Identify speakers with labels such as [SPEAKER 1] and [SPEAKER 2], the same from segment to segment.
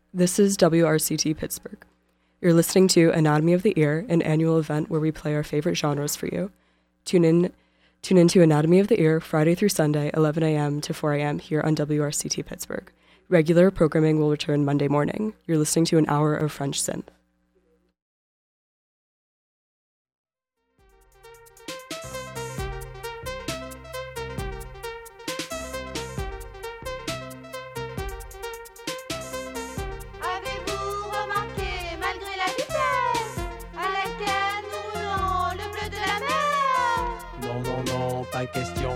[SPEAKER 1] This is WRCT Pittsburgh. You're listening to Anatomy of the Ear, an annual event where we play our favorite genres for you. Tune in to Anatomy of the Ear Friday through Sunday, 11 a.m. to 4 a.m. here on WRCT Pittsburgh. Regular programming will return Monday morning. You're listening to an hour of French synth.
[SPEAKER 2] Pas question.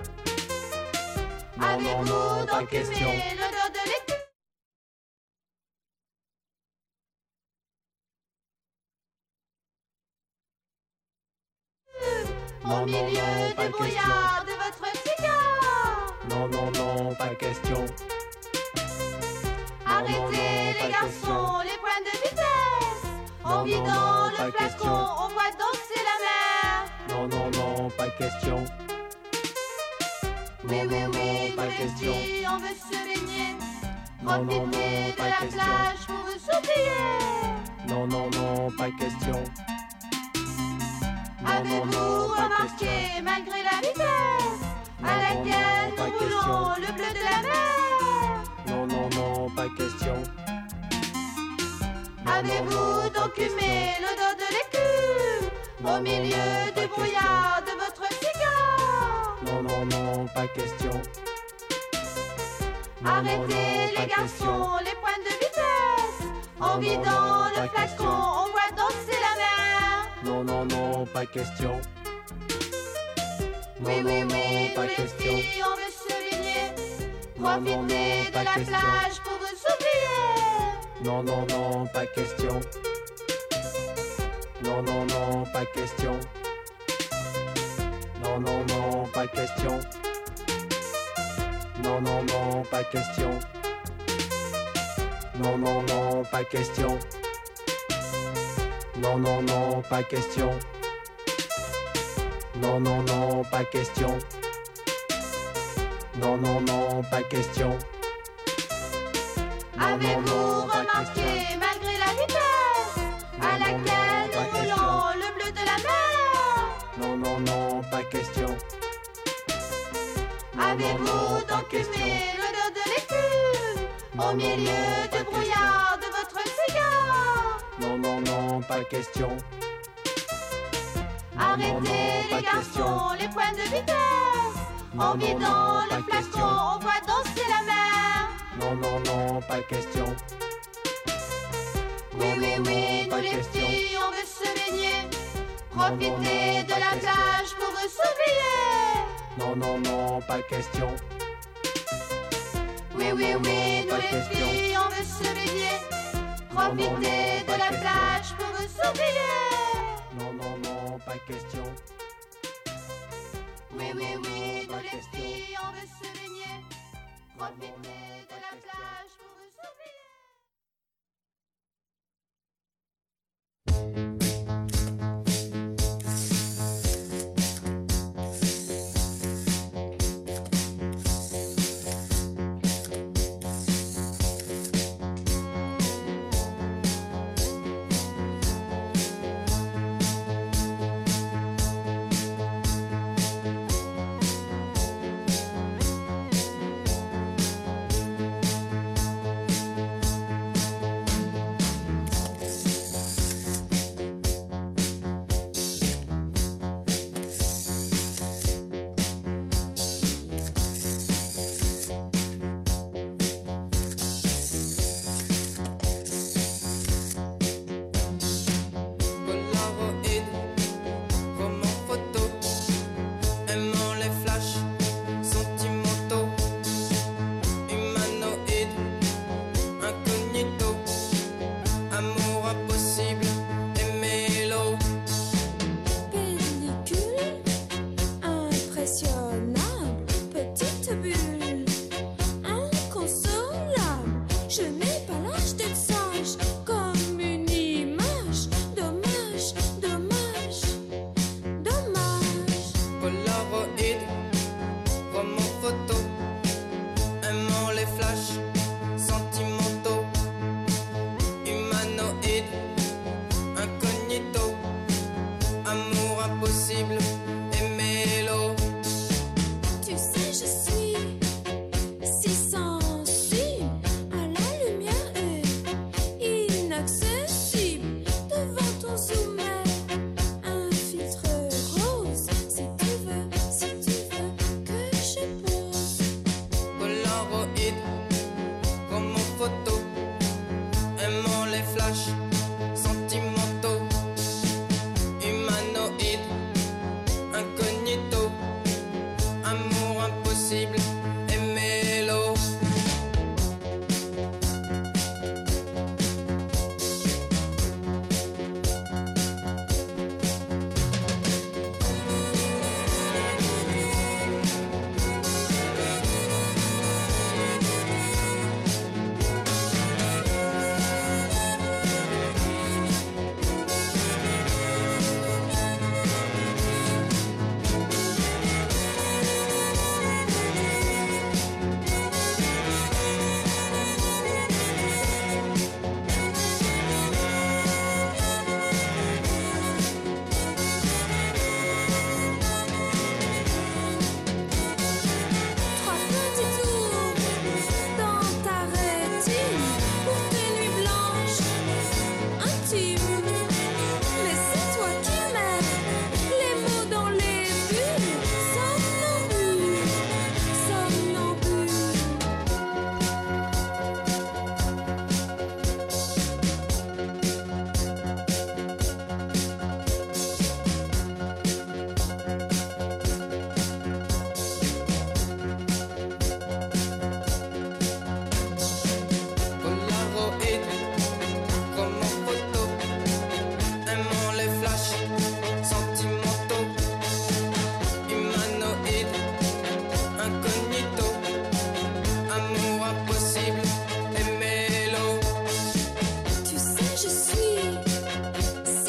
[SPEAKER 2] Non, pas question.
[SPEAKER 3] L'odeur de l'écume. Au milieu du brouillard de votre cigare.
[SPEAKER 2] Non, pas question.
[SPEAKER 3] Arrêtez les garçons, les pointes de vitesse. En vidant le flacon, on voit danser la mer.
[SPEAKER 2] Non, pas question.
[SPEAKER 3] Oui,
[SPEAKER 2] pas
[SPEAKER 3] nous les
[SPEAKER 2] question.
[SPEAKER 3] filles, on veut se baigner.
[SPEAKER 2] Non,
[SPEAKER 3] Profitez de
[SPEAKER 2] pas
[SPEAKER 3] la
[SPEAKER 2] question.
[SPEAKER 3] plage pour vous oublier.
[SPEAKER 2] Non, pas question.
[SPEAKER 3] Avez-vous
[SPEAKER 2] pas
[SPEAKER 3] remarqué, malgré la vitesse à laquelle
[SPEAKER 2] pas
[SPEAKER 3] nous
[SPEAKER 2] question.
[SPEAKER 3] roulons le bleu de la mer?
[SPEAKER 2] Non, pas question.
[SPEAKER 3] Avez-vous donc humé l'odeur de l'écume au milieu du brouillard de votre cigare?
[SPEAKER 2] Non, pas question.
[SPEAKER 3] Arrêtez
[SPEAKER 2] pas
[SPEAKER 3] les garçons,
[SPEAKER 2] question.
[SPEAKER 3] les pointes de vitesse. En vidant
[SPEAKER 2] pas
[SPEAKER 3] le flacon,
[SPEAKER 2] question.
[SPEAKER 3] on voit danser la mer.
[SPEAKER 2] Non, pas question.
[SPEAKER 3] Oui,
[SPEAKER 2] pas
[SPEAKER 3] nous les
[SPEAKER 2] question.
[SPEAKER 3] filles, on veut se baigner.
[SPEAKER 2] Non,
[SPEAKER 3] Profitez de
[SPEAKER 2] pas
[SPEAKER 3] la
[SPEAKER 2] question.
[SPEAKER 3] plage pour vous oublier.
[SPEAKER 2] Non, pas question. Non, pas question. Non, pas question. Non, pas question. Non, pas question. Non, pas question. Non, pas question. Non, pas question.
[SPEAKER 3] Avez-vous remarqué, malgré la vitesse à laquelle nous roulons le bleu de la mer?
[SPEAKER 2] Non, pas question.
[SPEAKER 3] Avez-vous
[SPEAKER 2] pas
[SPEAKER 3] donc
[SPEAKER 2] question.
[SPEAKER 3] humé l'odeur de l'écume au milieu
[SPEAKER 2] pas
[SPEAKER 3] du brouillard de votre cigare?
[SPEAKER 2] Non, pas question.
[SPEAKER 3] Arrêtez
[SPEAKER 2] pas
[SPEAKER 3] les garçons, les points de vitesse. En vidant
[SPEAKER 2] pas
[SPEAKER 3] le flacon,
[SPEAKER 2] question.
[SPEAKER 3] on voit danser la mer.
[SPEAKER 2] Non, pas question.
[SPEAKER 3] Oui, nous
[SPEAKER 2] pas
[SPEAKER 3] les
[SPEAKER 2] question.
[SPEAKER 3] filles, on veut se baigner. Profitez
[SPEAKER 2] non,
[SPEAKER 3] de
[SPEAKER 2] pas
[SPEAKER 3] la
[SPEAKER 2] question.
[SPEAKER 3] plage pour vous oublier.
[SPEAKER 2] Non, pas question.
[SPEAKER 3] Oui, nous
[SPEAKER 2] pas
[SPEAKER 3] les
[SPEAKER 2] question.
[SPEAKER 3] filles, on veut se baigner. Profitez
[SPEAKER 2] pas
[SPEAKER 3] de la
[SPEAKER 2] question.
[SPEAKER 3] plage pour vous oublier.
[SPEAKER 2] Non, pas question.
[SPEAKER 3] Oui, nous
[SPEAKER 2] pas
[SPEAKER 3] les
[SPEAKER 2] question.
[SPEAKER 3] filles, on veut se baigner. Profitez de
[SPEAKER 2] pas
[SPEAKER 3] la
[SPEAKER 2] question.
[SPEAKER 3] plage pour vous oublier.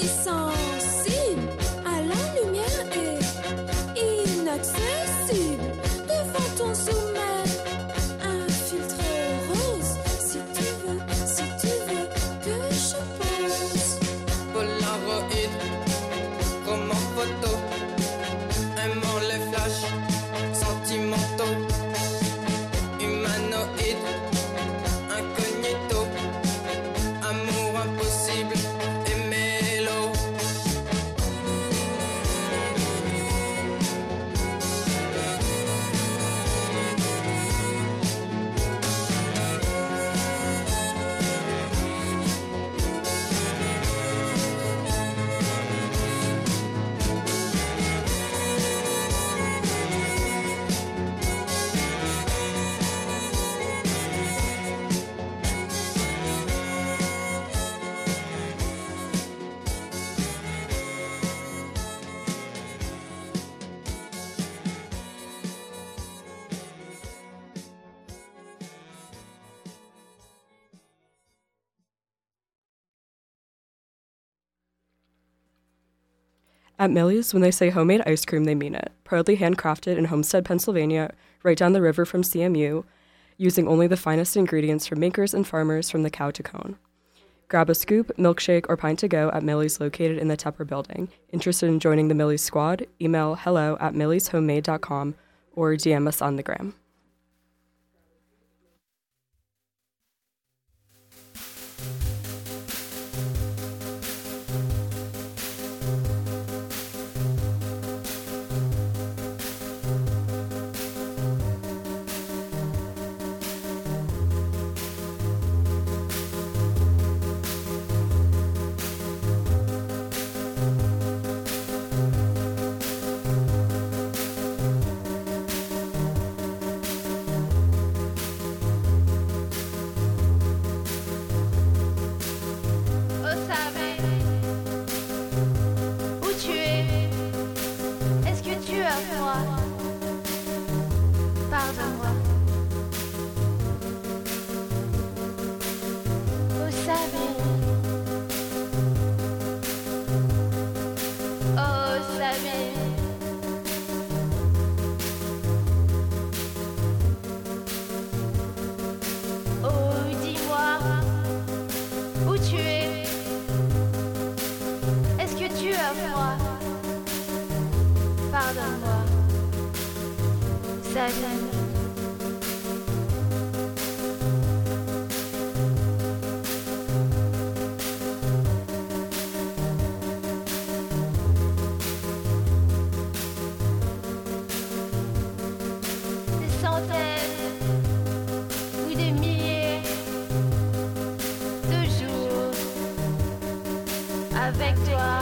[SPEAKER 4] si sensible à la lumière et inaccessible devant ton sommet. Un filtre rose, si tu veux que je pose.
[SPEAKER 5] Polaroid, comme en photo, aimant les flashs sentimentaux, humanoïde, incognito, amour impossible et mélo.
[SPEAKER 1] At Millie's, when they say homemade ice cream, they mean it. Proudly handcrafted in Homestead, Pennsylvania, right down the river from CMU, using only the finest ingredients from makers and farmers from the cow to cone. Grab a scoop, milkshake, or pint to go at Millie's located in the Tepper building. Interested in joining the Millie's squad? Email hello@millieshomemade.com or DM us on the gram.
[SPEAKER 3] Oh, savez où tu es? Est-ce que tu as froid? Pardonne-moi. Oh, savez. Oh, savez. Oh, dis-moi où tu es. Est-ce que tu as froid? Pardonne-moi. Salut. Des centaines ou des milliers de jours avec toi,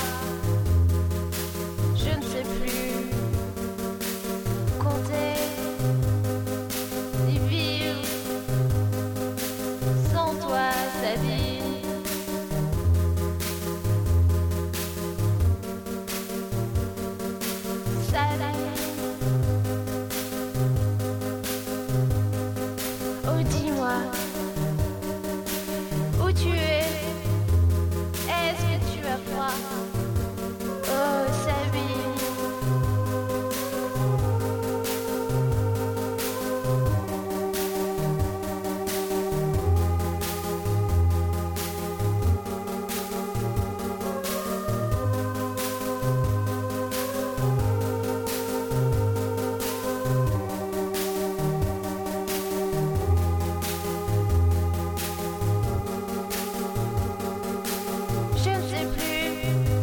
[SPEAKER 3] je ne sais plus compter ni vivre sans toi sa vie. Salut. Oh, dis-moi où tu es. Est-ce que tu as froid? Oh, Sabine. Je ne sais plus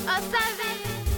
[SPEAKER 3] Oh, savez.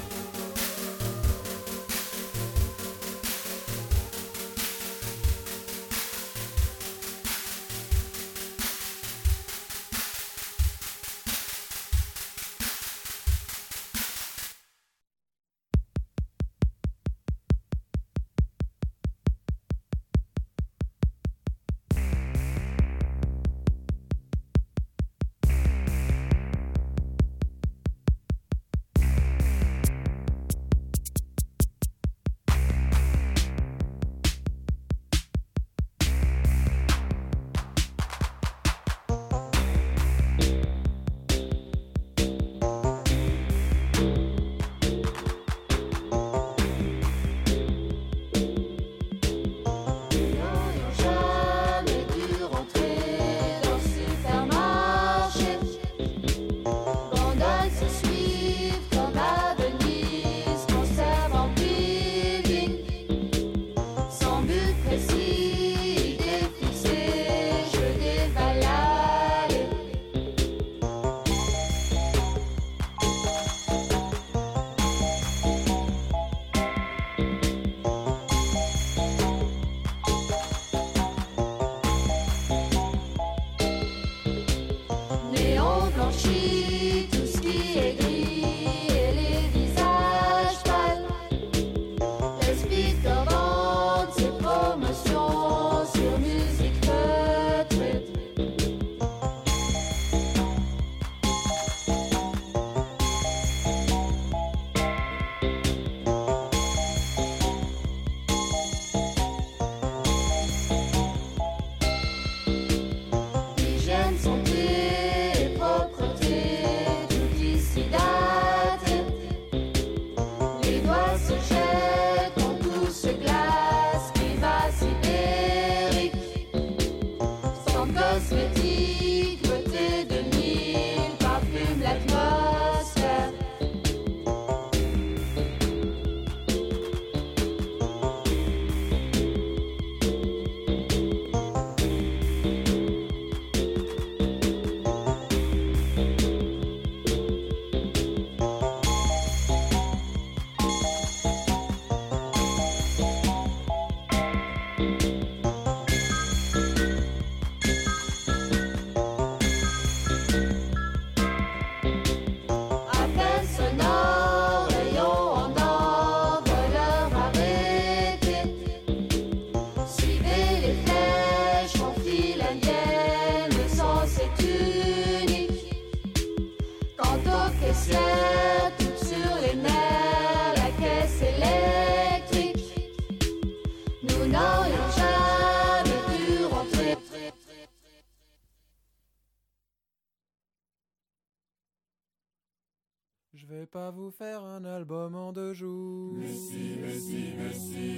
[SPEAKER 6] Je vais pas vous faire un album en 2 jours. Mais si, mais si, mais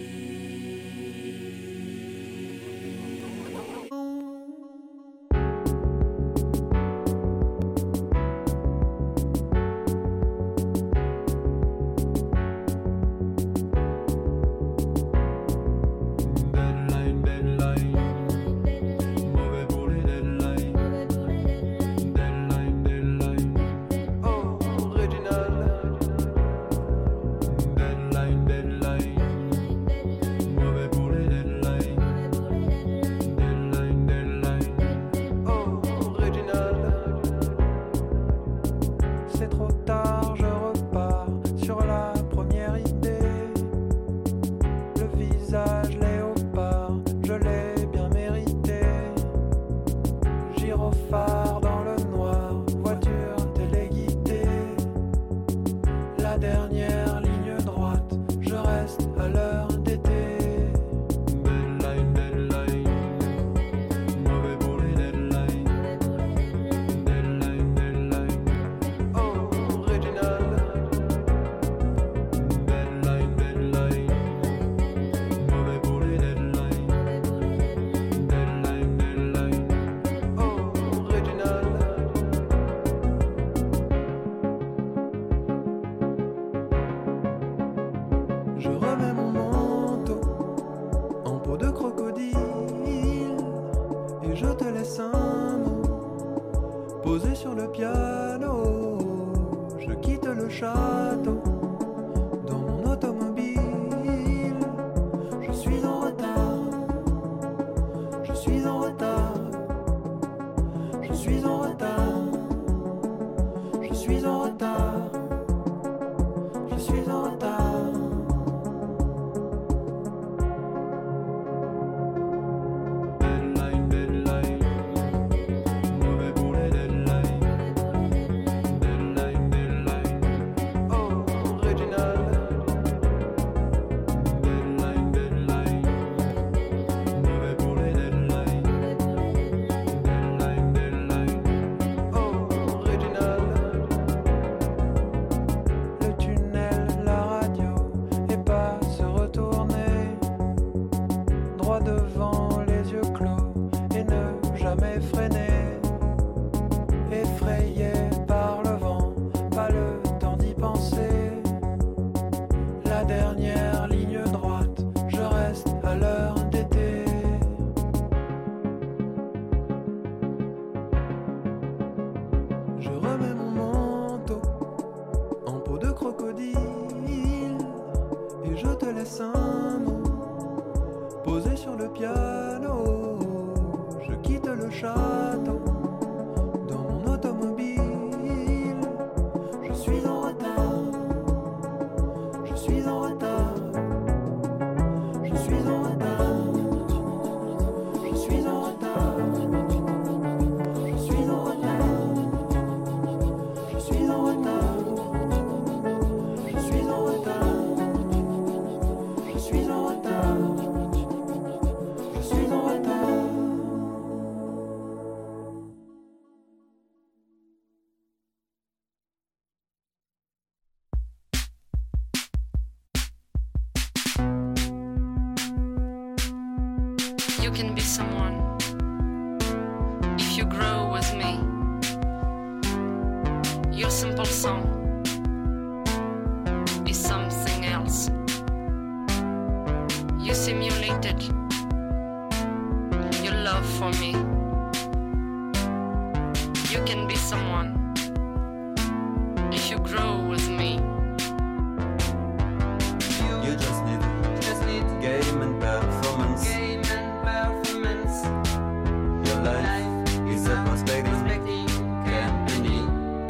[SPEAKER 6] si. le château dans mon automobile. Je suis en retard, je suis en retard, je suis en retard, je suis en retard, je suis en retard. Devant les yeux clos et ne jamais freiner, effrayé par le vent, pas le temps d'y penser. La dernière ligne droite, je reste à l'heure d'été. Je remets mon manteau en peau de crocodile et je te laisse un mot posé sur le piano. Je quitte le château dans mon automobile. Je suis en retard, je suis en retard, je suis en retard, je suis en retard, je suis en retard, je suis en retard, je suis en retard, je suis en retard.
[SPEAKER 7] You can be someone if you grow with me. Your simple song is something else. You simulated your love for me. You can be someone if you grow with me.
[SPEAKER 8] You just need game and performance. Your life is a prospecting company.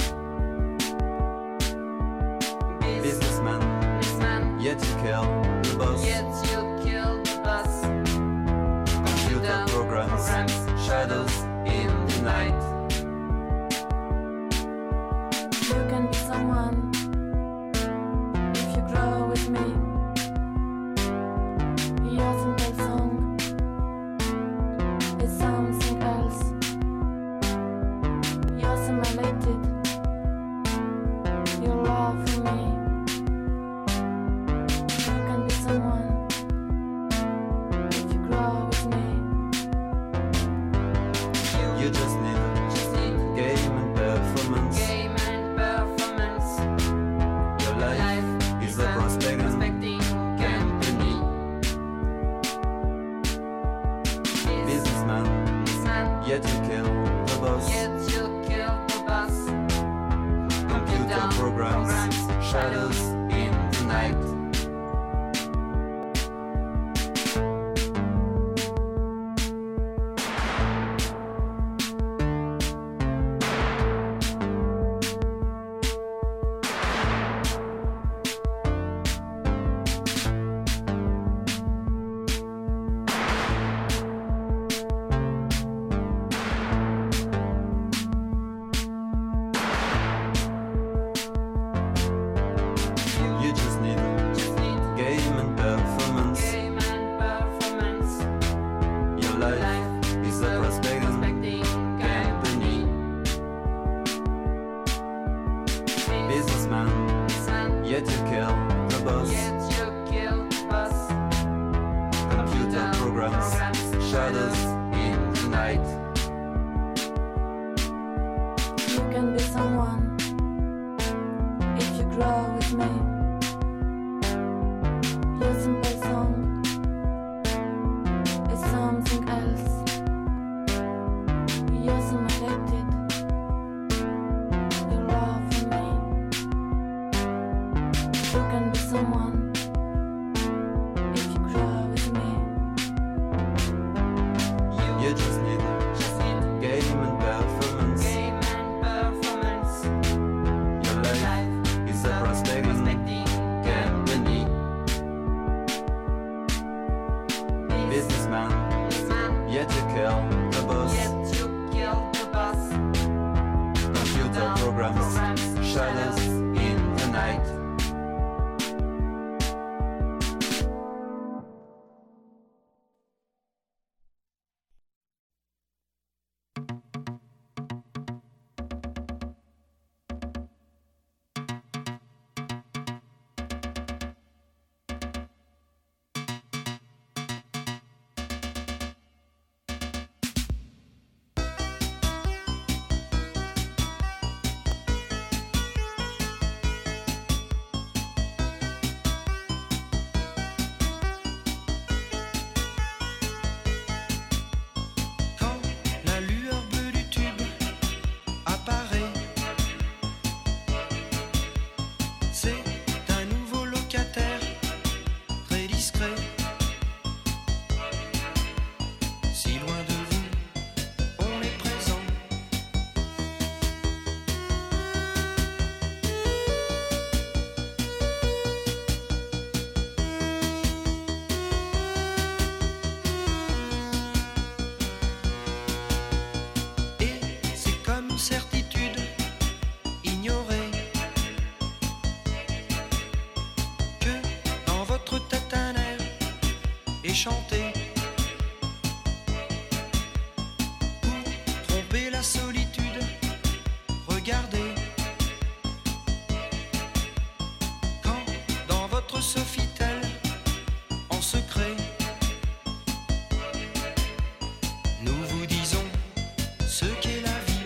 [SPEAKER 8] Businessman, yet you kill the boss. Computer programs, shadows in the night.
[SPEAKER 4] You can be someone if you grow with me. Your simple song is something else. You're simulated. Your love for me. You can be someone if you grow with me.
[SPEAKER 8] You just need game and performance. Your life is a prospecting company. Businessman, yet you kill the boss. Computer programs, shadows in the night. You just need game and performance. Your life is a prospecting company. Businessman, yet you kill the boss. Computer programs, shadows in the night.
[SPEAKER 4] You can be someone if you grow with me. Your simple song is something else. You're simulated. Your love for me. someone. If you grow with me,
[SPEAKER 8] You just need game and performance. Your life is a prospecting company. Businessman, yet you kill the boss. Computer programs, shadows in the night.
[SPEAKER 9] Quand la lueur bleue du tube apparaît, c'est un nouveau locataire très discret. Si loin de vous, on est présent. Et c'est comme une certitude ignorée que dans votre tête un air est chanté pour tromper la solitude. Regardez quand dans votre Sofitel en secret nous vous disons ce qu'est la vie.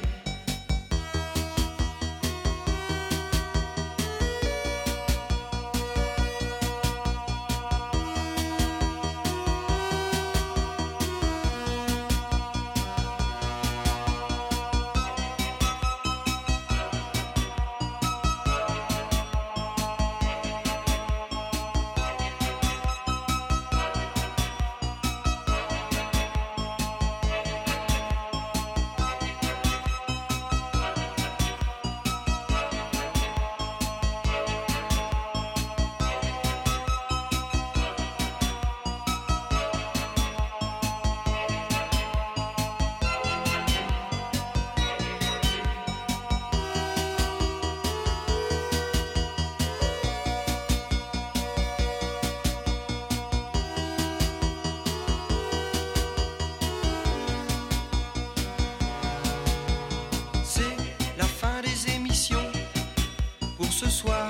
[SPEAKER 9] C'est la fin des émissions pour ce soir.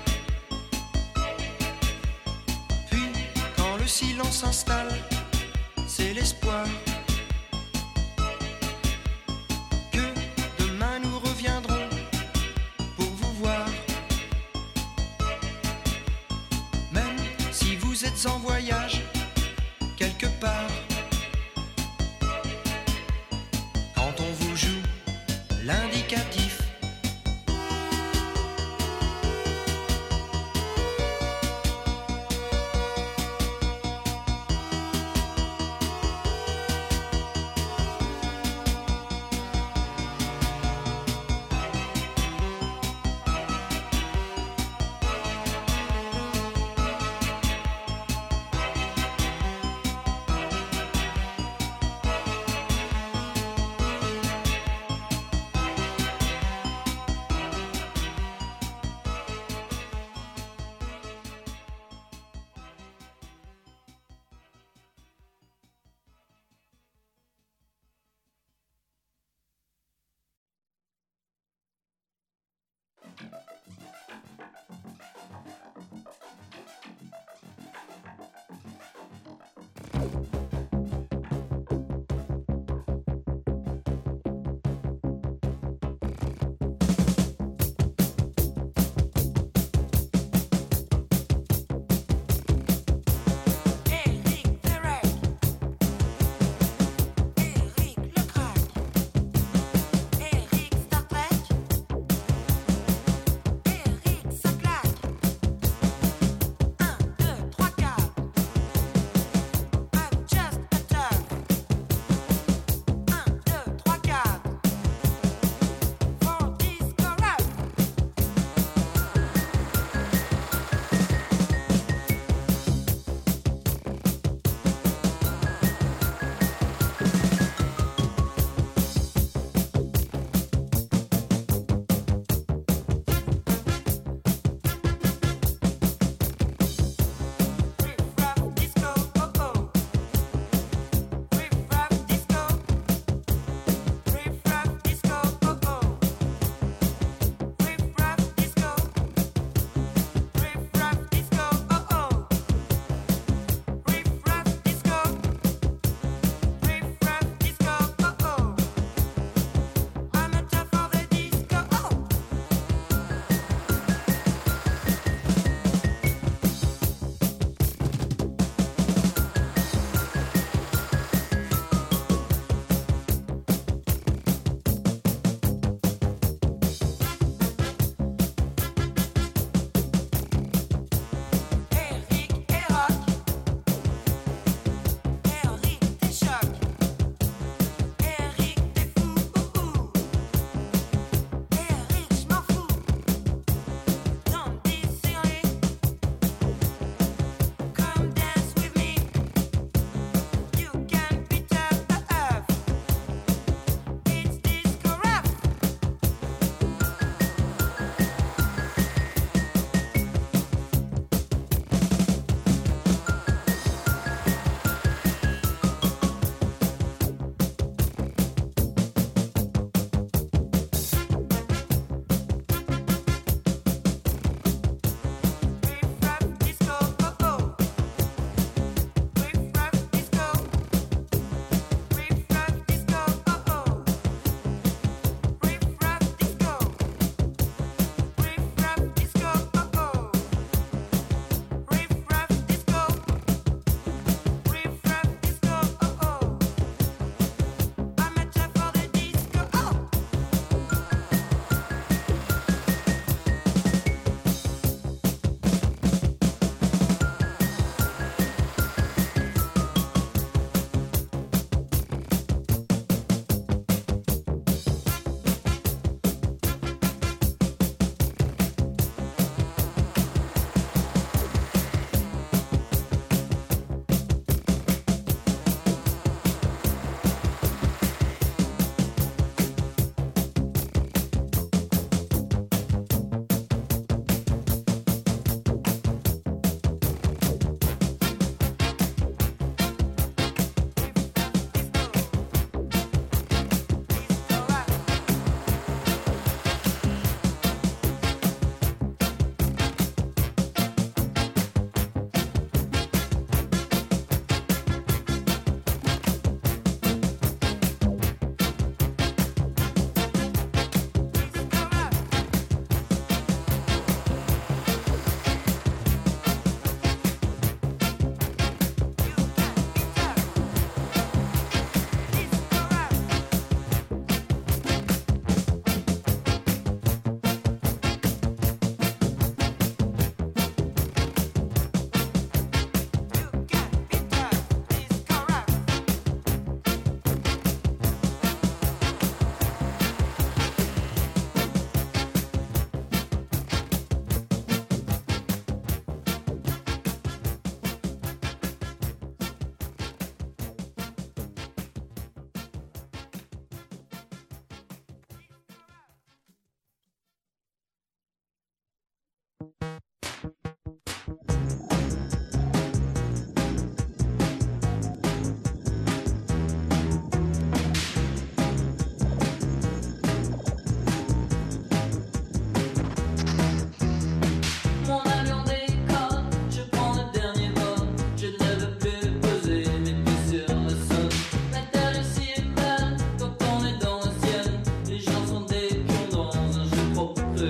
[SPEAKER 9] Puis, quand le silence s'installe, c'est l'espoir que demain nous reviendrons pour vous voir. Même si vous êtes en voyage quelque part, quand on vous joue l'indicatif,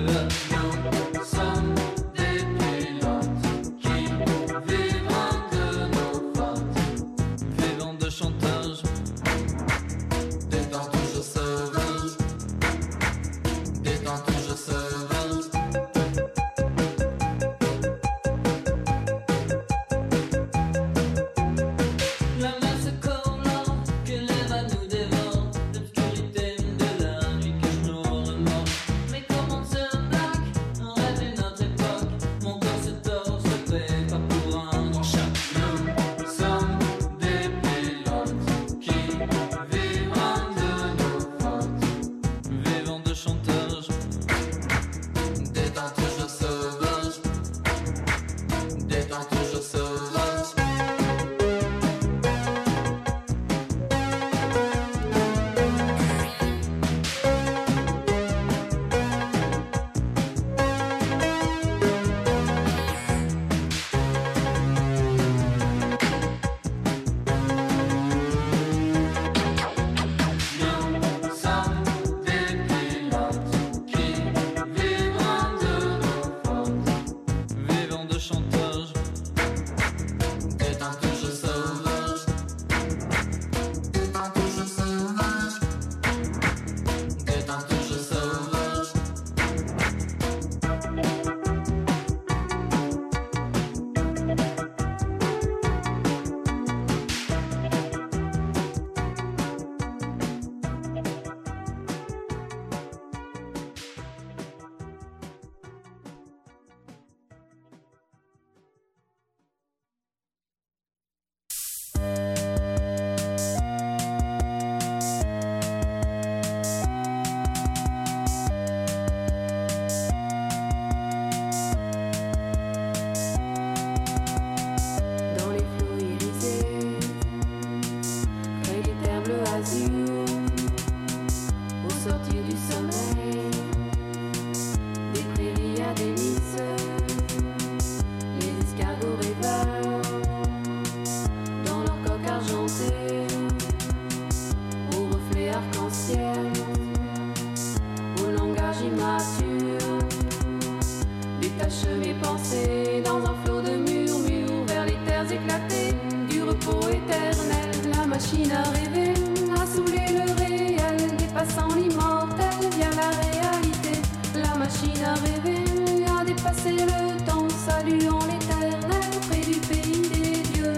[SPEAKER 10] Nous sommes des pilotes qui vivront de nos fautes. Vivons de chantage, des temps toujours sauvages, des temps toujours sauvages. La mer se colore, que l'air à nous dévore, l'obscurité de la nuit cache nos remords. Mais comment se blague, on rêve d'une autre époque, mon corps se tord, se prépare pour un grand choc. Nous sommes des pilotes qui vivront de nos fautes. Vivons de chantage, des temps toujours sauvages, des temps toujours sauvages. Nous sommes des pilotes qui vivront de nos fautes. Vivons de chantage, des temps toujours sauvages, des temps toujours sauvages, des temps toujours sauvages.
[SPEAKER 4] Dans les flots irisés, près des terres bleues azur, au sortir du sommeil, des prairies à délices, les escargots rêveurs, dans leur coque argentée, au reflet arc-en-ciel, au langage immature, détache mes pensées dans un flot de murmures vers les terres éclatées du repos éternel. La machine à rêver a saoulé le réel, dépassant l'immortel via la réalité. La machine à rêver a dépassé le temps, saluant l'éternel près du pays des dieux.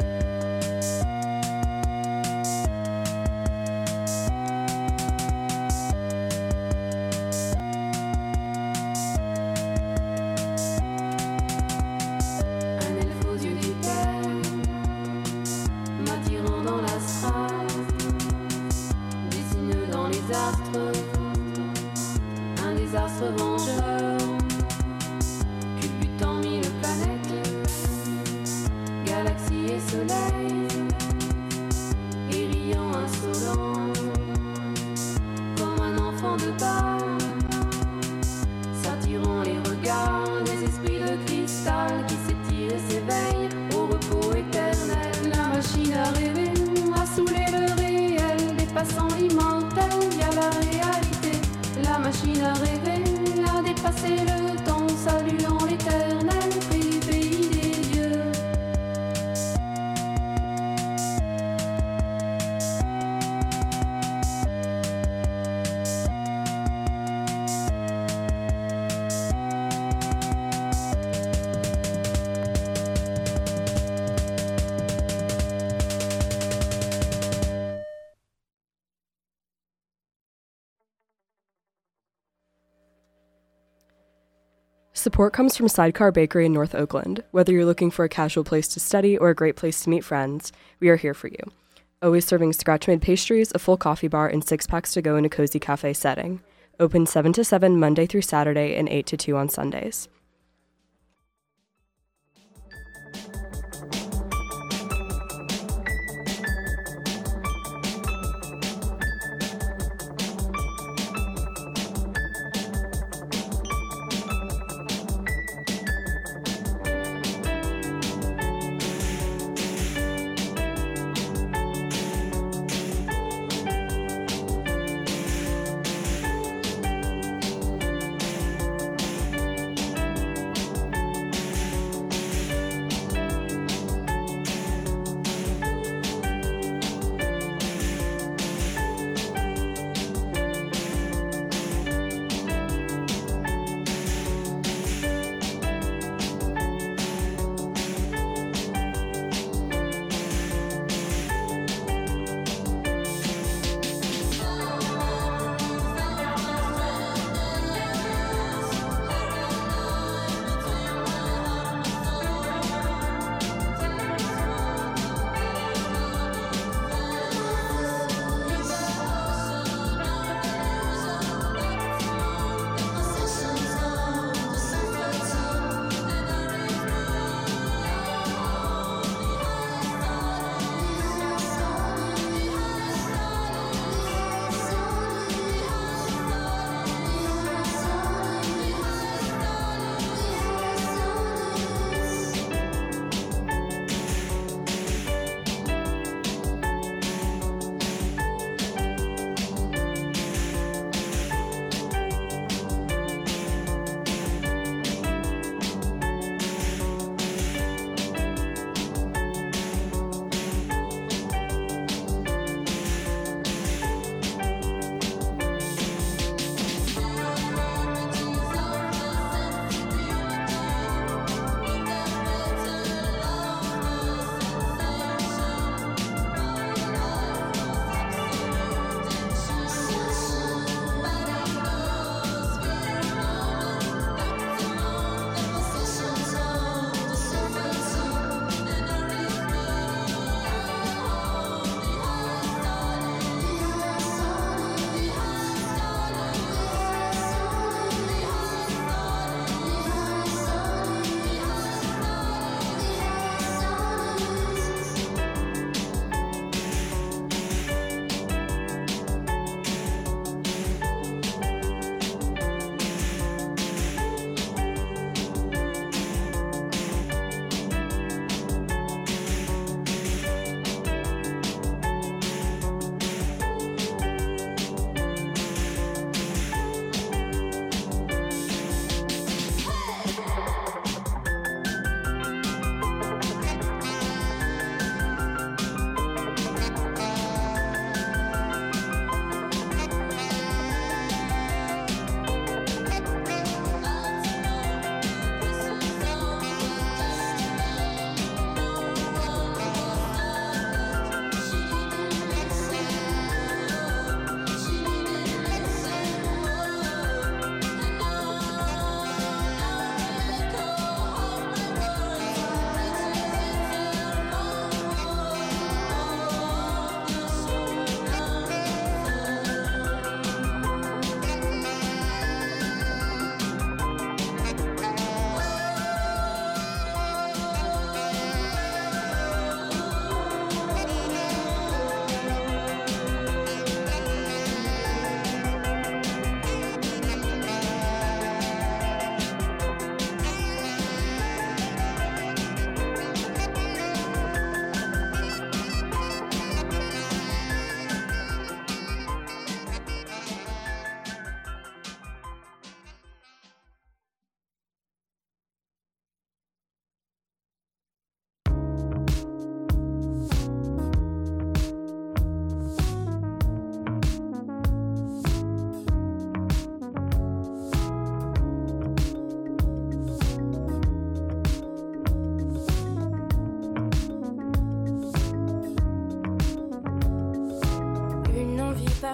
[SPEAKER 4] Un elfe aux yeux d'éclair, m'attirant dans l'astral, dessine dans les astres, un désastre vengeur, culbutant mille planètes, galaxies et soleils, et riant insolent, comme un enfant de bal, s'attirant les regards des esprits de cristal qui s'étirent et s'éveillent au repos éternel. La machine à rêver a saoulé le réel, dépassant l'immortel via la réalité. La machine à rêver a dépassé le temps, saluant l'éternel près du pays des dieux.
[SPEAKER 1] Support comes from Sidecar Bakery in North Oakland. Whether you're looking for a casual place to study or a great place to meet friends, we are here for you. Always serving scratch-made pastries, a full coffee bar, and 6-packs to go in a cozy cafe setting. Open 7 to 7 Monday through Saturday and 8 to 2 on Sundays.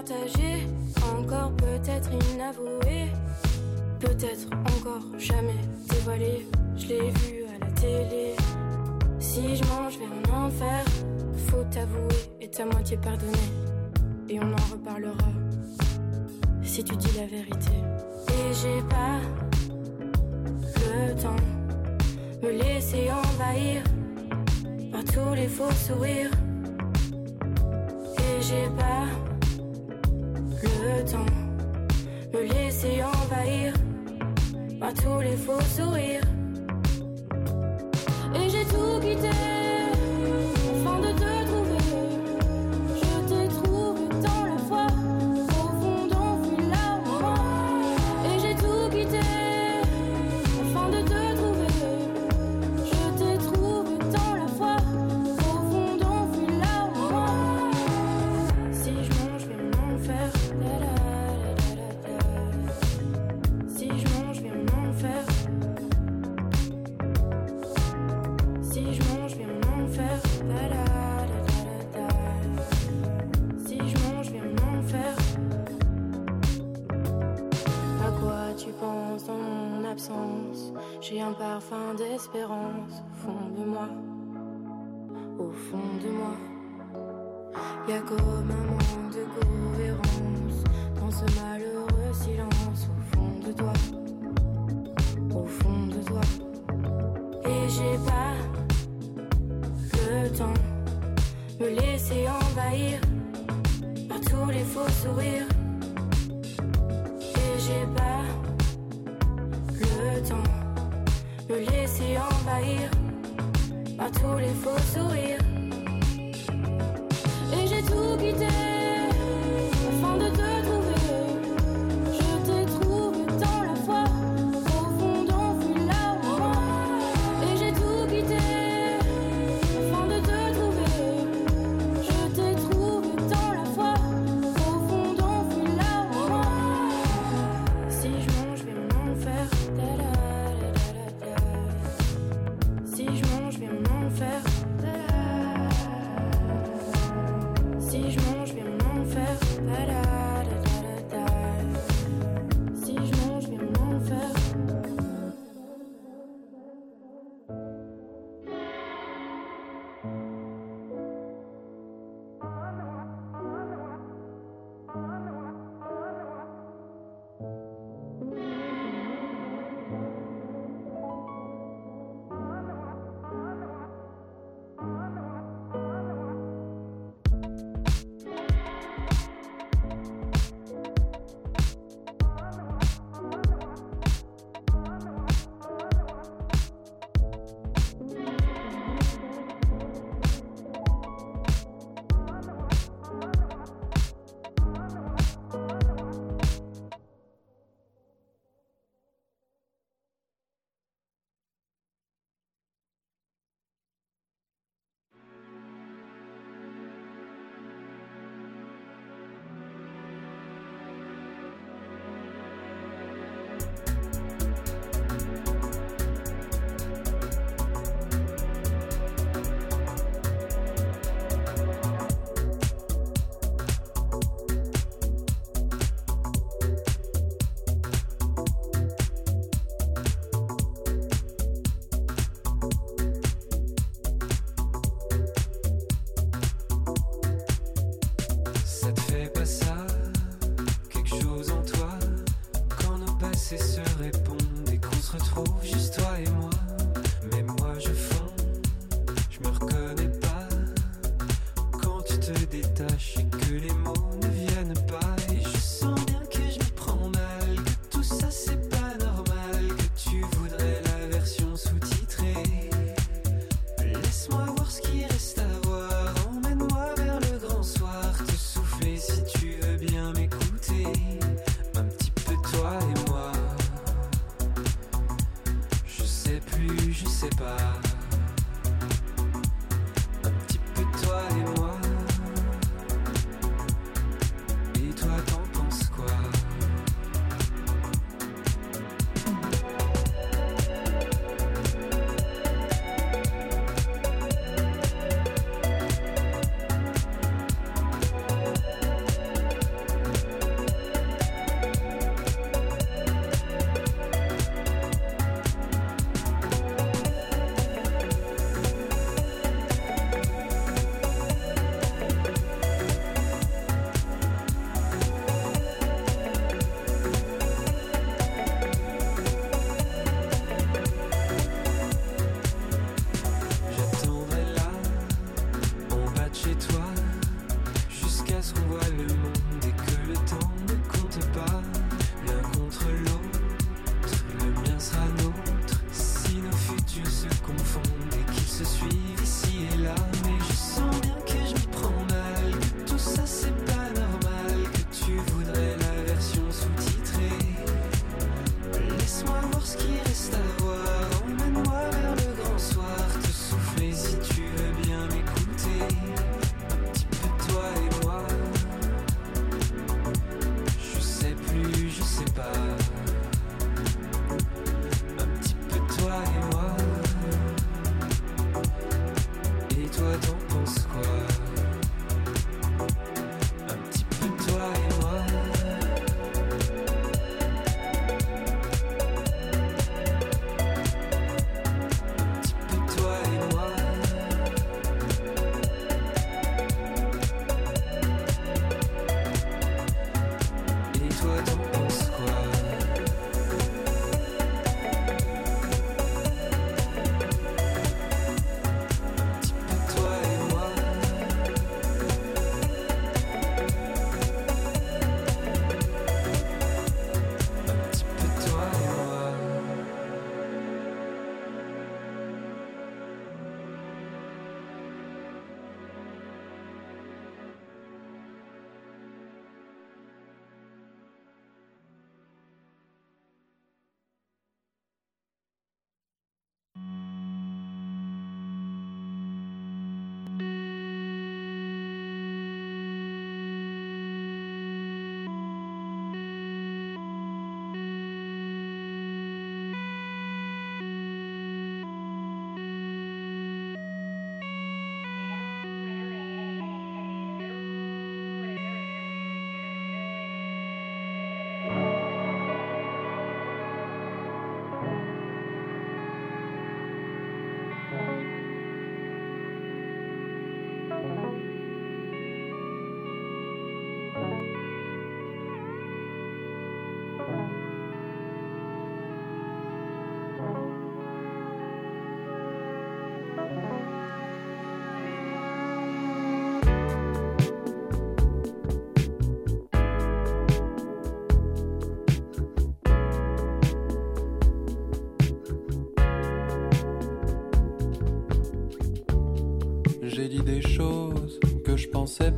[SPEAKER 4] partagé, encore peut-être inavoué, peut-être encore jamais dévoilé. Je l'ai vu à la télé. Si je mange vers un enfer, faut t'avouer et ta moitié pardonner. Et on en reparlera si tu dis la vérité. Et j'ai pas le temps me laisser envahir par tous les faux sourires. Et j'ai pas le temps me laisser envahir par tous les faux sourires. Et j'ai tout quitté afin de te trouver. Je t'ai trouvé dans la foi, profondant vu là où moi. Et j'ai tout quitté afin de te trouver. Je t'ai trouvé dans la foi, profondant vu là où moi. Si je mange, je vais m'en faire. Si je mange, je vais m'en faire. Si je mange, je vais m'en faire. Si je mange, je vais m'en faire. À quoi tu penses dans mon absence? J'ai un parfum d'espérance au fond de moi. Au fond de moi. Y'a comme un manque de cohérence dans ce malheureux silence au fond de toi. Au fond de toi. Et j'ai pas le temps me laisser envahir par tous les faux sourires. Et j'ai pas le temps me laisser envahir par tous les faux sourires. Et j'ai tout quitté afin de te trouver. Je t'ai trouvé dans la foi, profondant vu là où moi. Et j'ai tout quitté afin de te trouver. Je t'ai trouvé dans la foi, profondant vu là où moi. Si je mange, je vais m'en faire. Si je mange, je vais m'en faire. Si je mange, je vais m'en faire. Si je mange, je vais m'en faire.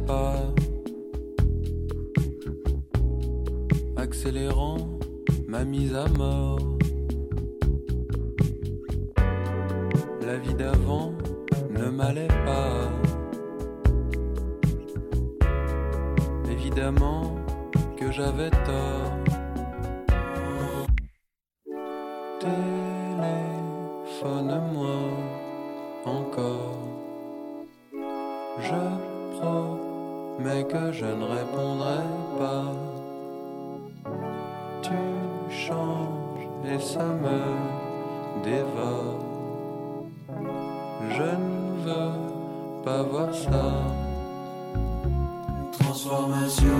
[SPEAKER 6] pas, accélérant ma mise à mort. La vie d'avant ne m'allait pas. Évidemment que j'avais tort. Téléphone-moi encore. Je promets que je ne répondrai pas. Tu changes et ça me dévore. Je ne veux pas voir ça. Transformation.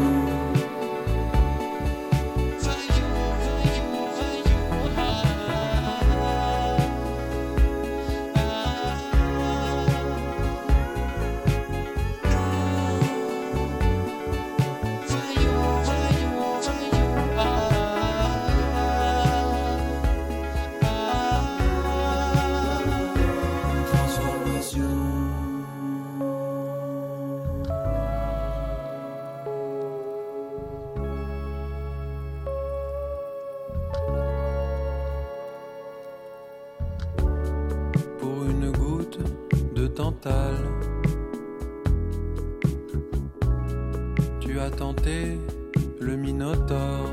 [SPEAKER 6] Tu as tenté le Minotaure.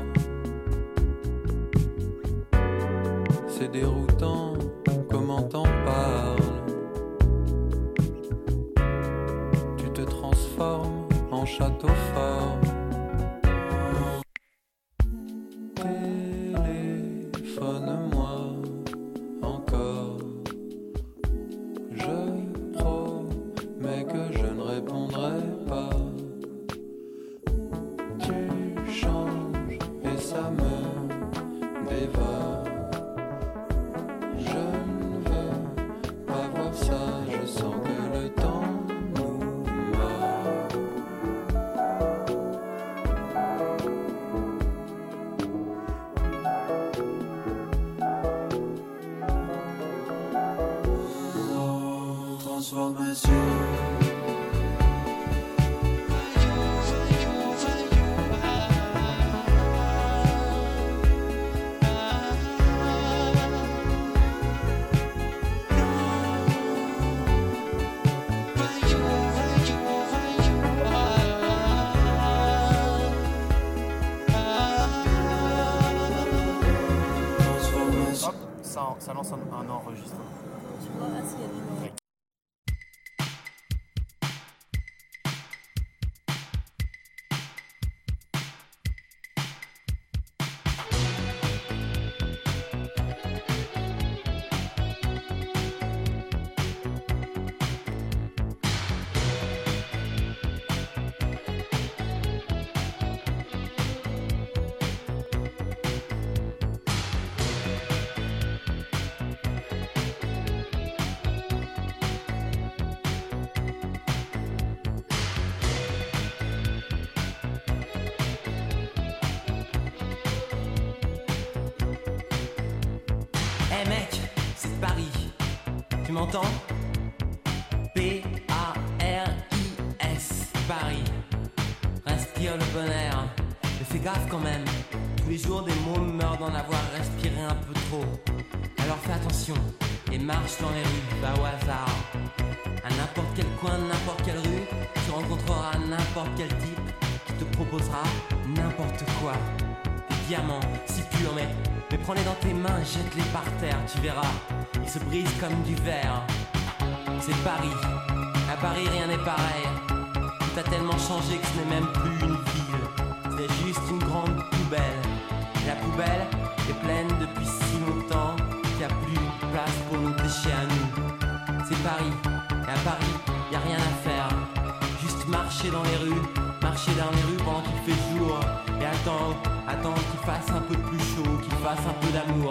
[SPEAKER 6] C'est déroutant, comment t'en parles. Tu te transformes en château fort. Téléphone-moi encore. Je promets que je ne répondrai pas. Tu changes et ça me dévore. Je ne veux pas voir ça. Je sens que le temps nous mord. Transformation.
[SPEAKER 11] Hop, ça lance un enregistrement.
[SPEAKER 12] Tu vois, ah si, il y a du nom.
[SPEAKER 13] Hey mec, c'est Paris. Tu m'entends? P-A-R-I-S, Paris. Respire le bon air. Mais fais gaffe quand même. Tous les jours des mômes meurent d'en avoir respiré un peu trop. Alors fais attention et marche dans les rues, va au hasard. À n'importe quel coin, n'importe quelle rue, tu rencontreras n'importe quel type qui te proposera n'importe quoi. Des diamants si purs, mais prends-les dans tes mains, jette-les par terre, tu verras, ils se brisent comme du verre. C'est Paris, à Paris rien n'est pareil. Tout a tellement changé que ce n'est même plus une ville. C'est juste une grande poubelle. Et la poubelle est pleine depuis si longtemps qu'il n'y a plus de place pour nos déchets à nous. C'est Paris, et à Paris, y a rien à faire. Juste marcher dans les rues pendant qu'il fait jour. Et attends qu'il fasse un peu plus chaud, qu'il fasse un peu d'amour.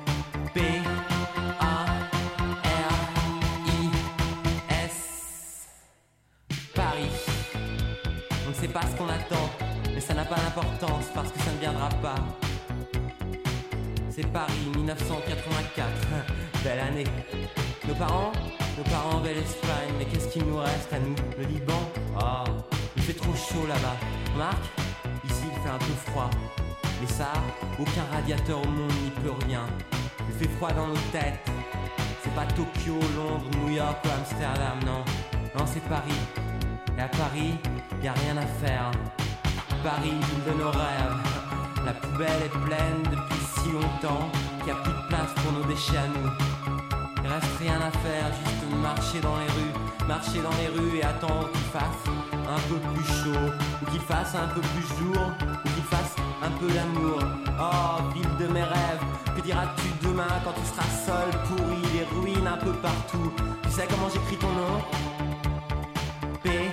[SPEAKER 13] P-A-R-I-S, Paris. On ne sait pas ce qu'on attend, mais ça n'a pas d'importance parce que ça ne viendra pas. C'est Paris, 1984, belle année. Nos parents veulent l'Espagne, mais qu'est-ce qu'il nous reste à nous? Le Liban? Ah, il fait trop chaud là-bas. Remarque, ici il fait un peu froid. Mais ça, aucun radiateur au monde n'y peut rien. Il fait froid dans nos têtes. C'est pas Tokyo, Londres, New York ou Amsterdam, non. Non, c'est Paris. Et à Paris, y a rien à faire. Paris, ville de nos rêves. La poubelle est pleine depuis si longtemps qu'il n'y a plus de place pour nos déchets à nous. Il reste rien à faire, juste marcher dans les rues et attendre qu'il fasse un peu plus chaud, ou qu'il fasse un peu plus jour, ou qu'il fasse un peu d'amour. Oh, ville de mes rêves, que diras-tu demain quand tu seras seul, pourri, les ruines un peu partout. Tu sais comment j'écris ton nom? P-A-R-I-S.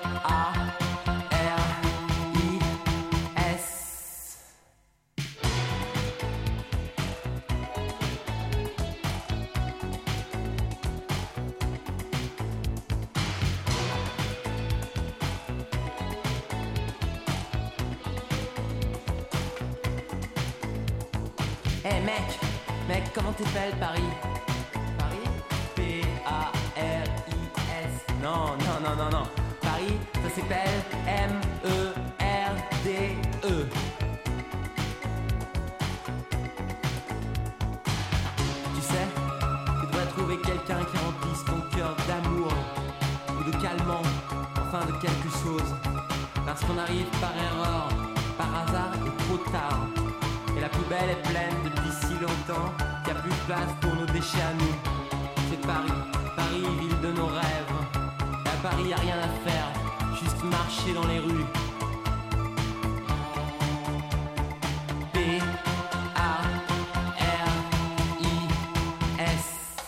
[SPEAKER 13] Hey mec, comment t'appelles Paris? Paris? P-A-R-I-S. Non. Paris, ça s'appelle M-E-R-D-E. Tu sais, tu devrais trouver quelqu'un qui remplisse ton cœur d'amour ou de calmant, enfin de quelque chose. Parce qu'on arrive par erreur, par hasard et trop tard. Et la poubelle est pleine depuis si longtemps qu'il n'y a plus de place pour nos déchets à nous. C'est Paris, ville de nos rêves. Et à Paris, y a rien à faire, juste marcher dans les rues. P-A-R-I-S.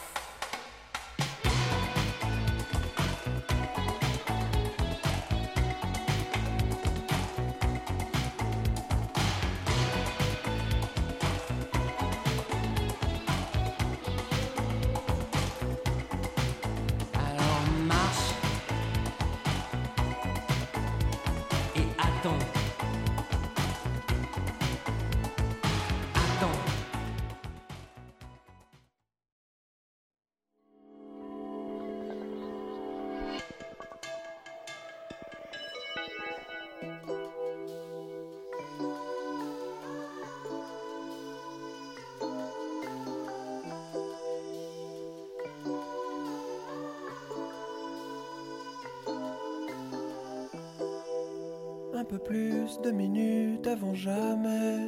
[SPEAKER 6] Un peu plus de minutes avant jamais.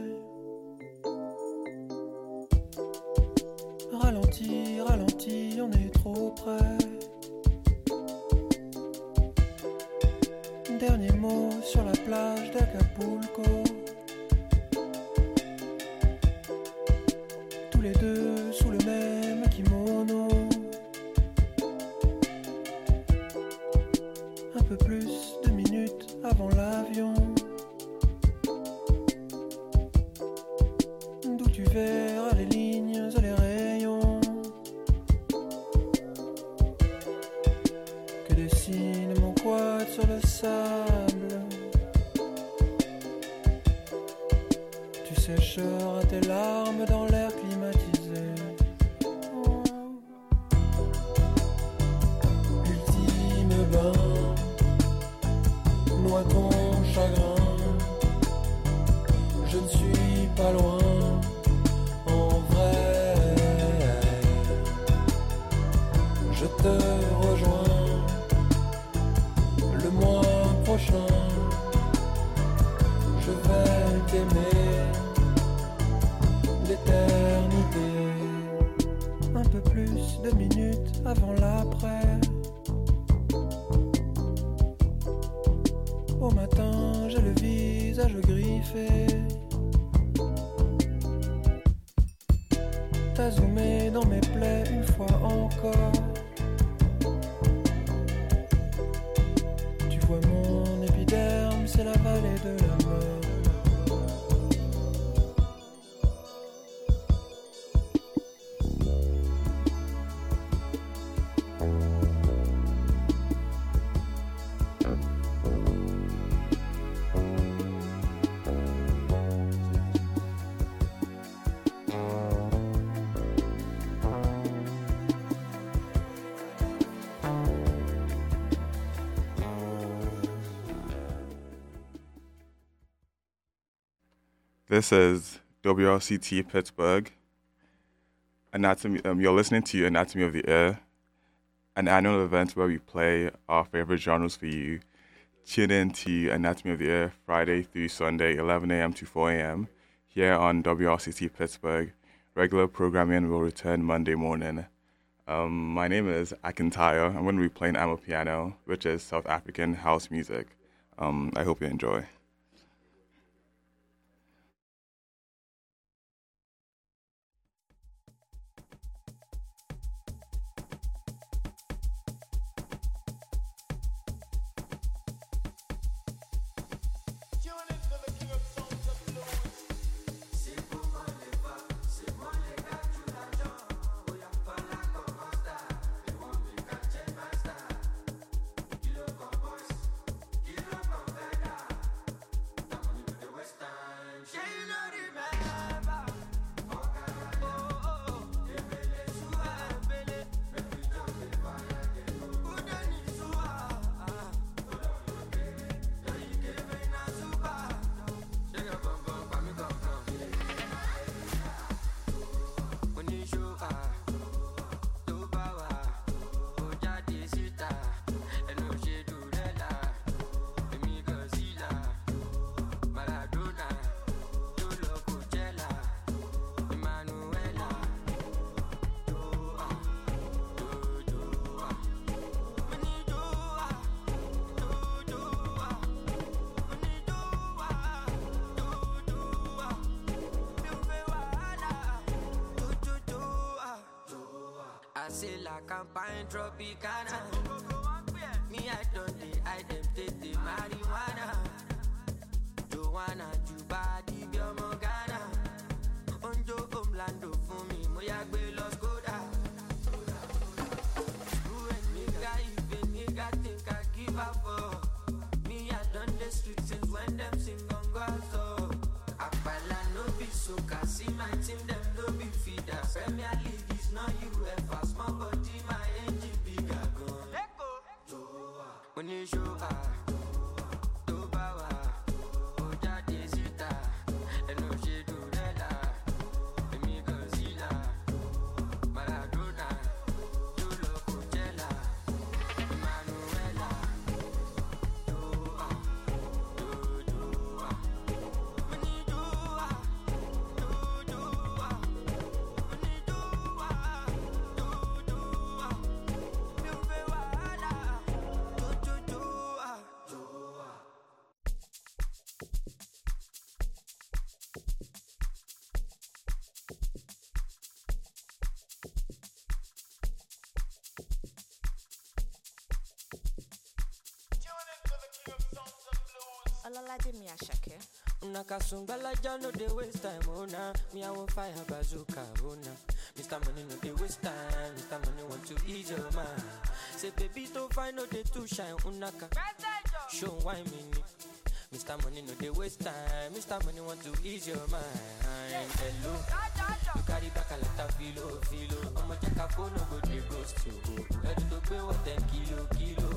[SPEAKER 6] Ralentis, on est trop près. Dernier mot sur la plage d'Acapulco. Tous les deux sous le même kimono. Un peu plus de minutes avant l'avion, d'où tu verras les lignes et les rayons que dessine mon quad sur le sable. Tu sécheras tes larmes dans l'air climatisé. Ultime bain, noie ton chagrin. Je ne suis pas loin, en vrai. Je te rejoins le mois prochain. Je vais t'aimer l'éternité. Un peu plus de minutes avant l'après. Au matin, j'ai le visage griffé. T'as zoomé dans mes plaies une fois encore. Tu vois mon épiderme, c'est la vallée de la mort.
[SPEAKER 14] This is WRCT Pittsburgh. You're listening to Anatomy of the Ear, an annual event where we play our favorite genres for you. Tune in to Anatomy of the Ear Friday through Sunday, 11 a.m. to 4 a.m. here on WRCT Pittsburgh. Regular programming will return Monday morning. My name is Akintaya. I'm going to be playing Amapiano, which is South African house music. I hope you enjoy.
[SPEAKER 5] Say la campagne tropicana. Me I don't take the marijuana. Joanna, Juba, di Biomogana. Onjo Omlando for me, Moya Gbe Los Koda. Who and nigga even nigga think I give up for? Me I done the streets since when them sing on so. Akbala no be soca, see my team them no be feeder. Premier League is not UEFA, small body my engine bigger gun. When you show to power, Oja Desita, and no shade to Rella, Amigo Zilla, Maradona, Jolo Coachella, Emanuela, Unaka sungbala no dey waste time, oh nah. Me I want fire bazooka, oh nah. Mr. Money no dey waste time, Mr. Money want to ease your mind. Say baby don't find no dey too shine, unaka. Show why me, Mr. Money no dey waste time, Mr. Money want to ease your mind. Hello, you carry back a lot of filo. I'ma check a phone, no go dey ghost you. Ready to pay what 10 kilo.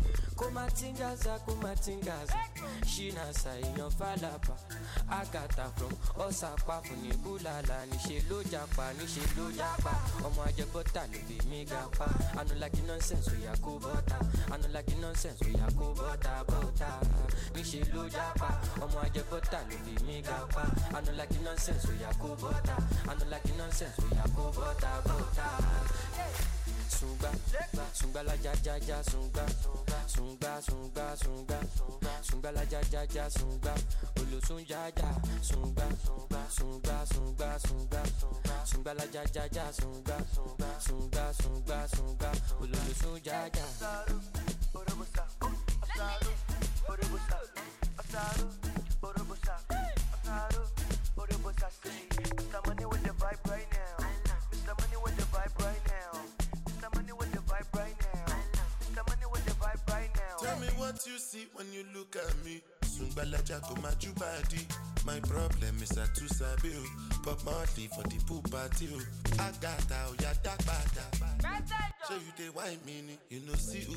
[SPEAKER 5] Kumatingaza, Shina say yon falapa. Agata from Osapa funi bulala. Nishe lo japa. Omo aje bota lo be me gapa. I no like the nonsense we yakubota. Nishe lo japa. Omo aje bota lo be me gapa. I no like the nonsense we yakubota. Sunga la ja sunga la ja sunga olo sunga la ja sunga olo sunga
[SPEAKER 15] Mr. Money with the vibe right now. Mr. Money with the vibe right now. Mr. Money with the vibe right now. Mr. Money with the vibe right now.
[SPEAKER 16] Tell me what you see when you look at me. Sungbalaja go my body. My problem is I too sabi. Pop Marley for the pool party. I got out ya dark bada. So you dey wine me, you know see who